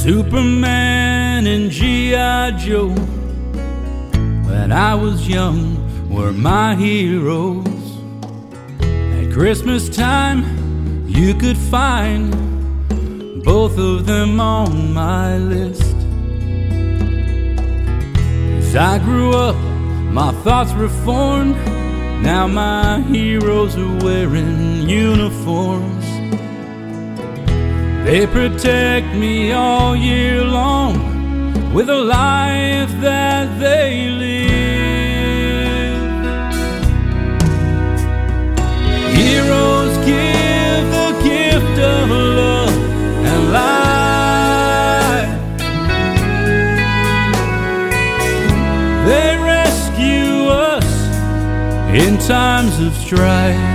Superman and G.I. Joe, when I was young, were my heroes. At Christmas time, you could find both of them on my list. As I grew up, my thoughts reformed. Now my heroes are wearing uniforms. They protect me all year long with a life that they live. Heroes give the gift of love and life. They rescue us in times of strife.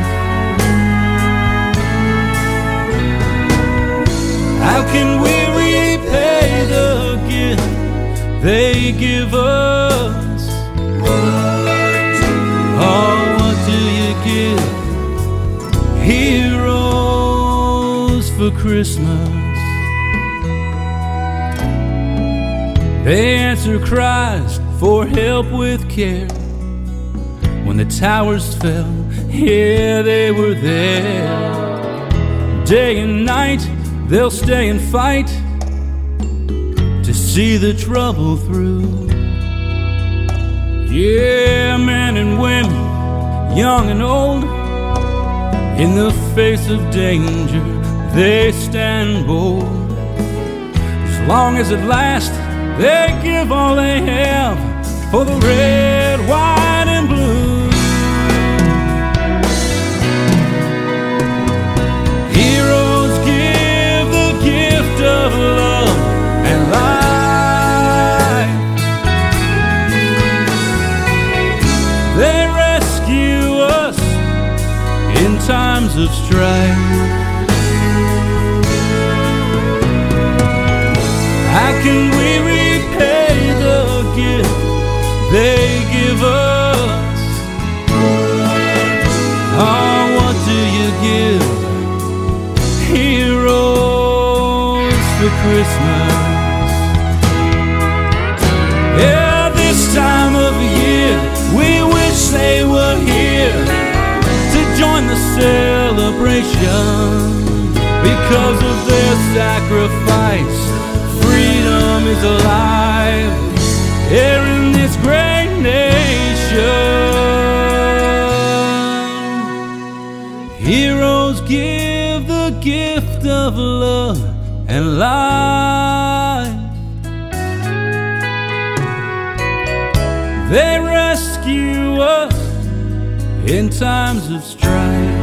How can we repay the gift they give us? Oh, what do you give heroes for Christmas? They answer cries for help with care. When the towers fell, yeah, they were there. Day and night, they'll stay and fight to see the trouble through. Yeah, men and women, young and old, in the face of danger, they stand bold. As long as it lasts, they give all they have for the red, white, and blue. Heroes give the gift of love and life. They rescue us in times of strife. How can we repay the gift they give us? Oh, what do you give heroes for Christmas? Yeah, this time of year we wish they were here to join the celebration. Because of their sacrifice, freedom is alive here in this great nation. Heroes give the gift of love and life. They rescue us in times of strife.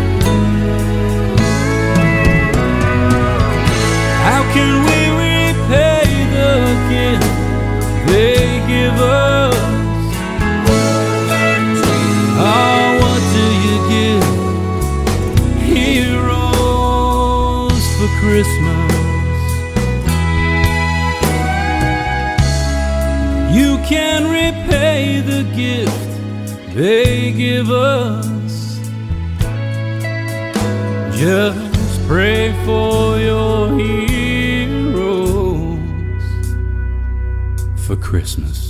How can we repay the gift they give us? Oh, what do you give heroes for Christmas? You can repay the gift they give us. Just pray for your heroes for Christmas.